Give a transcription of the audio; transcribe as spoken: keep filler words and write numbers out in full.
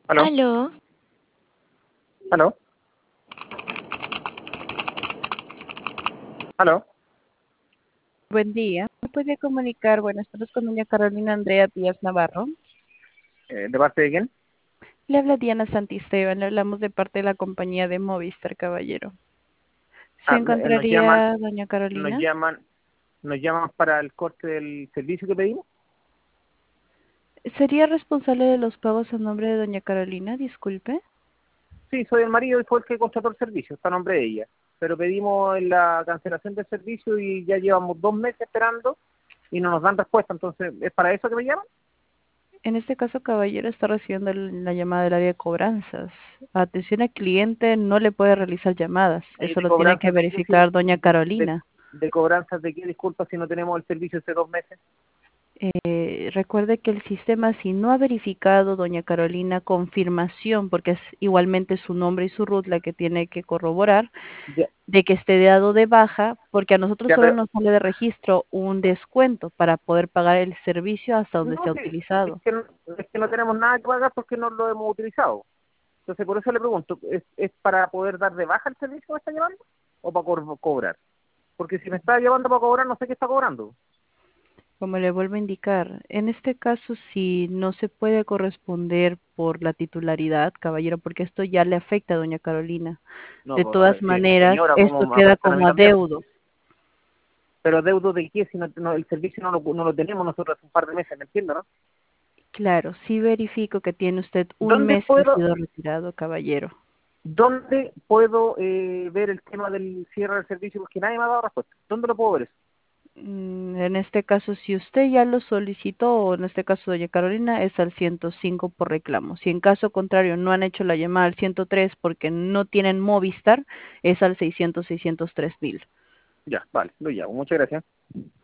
¿Aló? Aló, ¿Aló? ¿Aló? Buen día. ¿Me puede comunicar? Buenas tardes con doña Carolina Andrea Díaz Navarro. Eh, ¿de parte de quién? Le habla Diana Santisteban. Le hablamos de parte de la compañía de Movistar, caballero. ¿Se Ah, me- eh, nos llaman, encontraría doña nos Carolina? llaman, nos llaman para el corte del servicio que pedimos. ¿Sería responsable de los pagos a nombre de doña Carolina? Disculpe. Sí, soy el marido y fue el que contrató el servicio, está a nombre de ella. Pero pedimos la cancelación del servicio y ya llevamos dos meses esperando y no nos dan respuesta. Entonces, ¿es para eso que me llaman? En este caso, caballero, está recibiendo el- la llamada del área de cobranzas. Atención al cliente, no le puede realizar llamadas. ¿Y Eso de lo tiene que cobranzas de qué? Si verificar doña de, Carolina. de cobranzas de qué? Disculpa si no tenemos el servicio hace dos meses. Eh, recuerde que el sistema, si no ha verificado, doña Carolina, confirmación, porque es igualmente su nombre y su R U T la que tiene que corroborar, Ya, de que esté dado de baja, porque a nosotros ya, solo pero nos sale de registro un descuento para poder pagar el servicio hasta donde se no, ha sí, es utilizado. que no, es que no tenemos nada que pagar porque no lo hemos utilizado. Entonces, por eso le pregunto, ¿es, es para poder dar de baja el servicio que me está llevando o para co- cobrar? Porque si me está llevando para cobrar, no sé qué está cobrando. Como le vuelvo a indicar, en este caso, si no se puede corresponder por la titularidad, caballero, porque esto ya le afecta a doña Carolina. No, De pues todas si es mi maneras, señora, ¿cómo esto me va a queda afectar a mí como también? adeudo. Pero deudo de qué si no, no- el servicio no lo, no lo tenemos nosotros hace un par de meses, ¿me entiendo, no? Claro, sí verifico que tiene usted un ¿Dónde mes que ha puedo, sido retirado, caballero. dónde puedo eh, ver el tema del cierre del servicio? Porque nadie me ha dado respuesta. ¿Dónde lo puedo ver eso? Mm, En este caso, si usted ya lo solicitó, o en este caso doña Carolina, es al ciento cinco por reclamo. Si en caso contrario no han hecho la llamada al ciento tres porque no tienen Movistar, es al seiscientos, seiscientos tres mil. Ya, vale, lo llamo. Muchas gracias.